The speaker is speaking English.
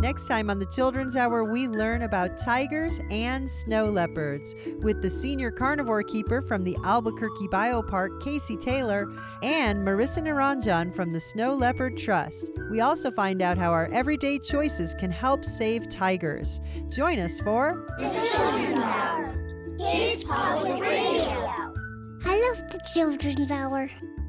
Next time on the Children's Hour, we learn about tigers and snow leopards with the senior carnivore keeper from the Albuquerque Biopark, Casey Taylor, and Marissa Naranjan from the Snow Leopard Trust. We also find out how our everyday choices can help save tigers. Join us for The Children's Hour, Kids Public Radio. I love the Children's Hour.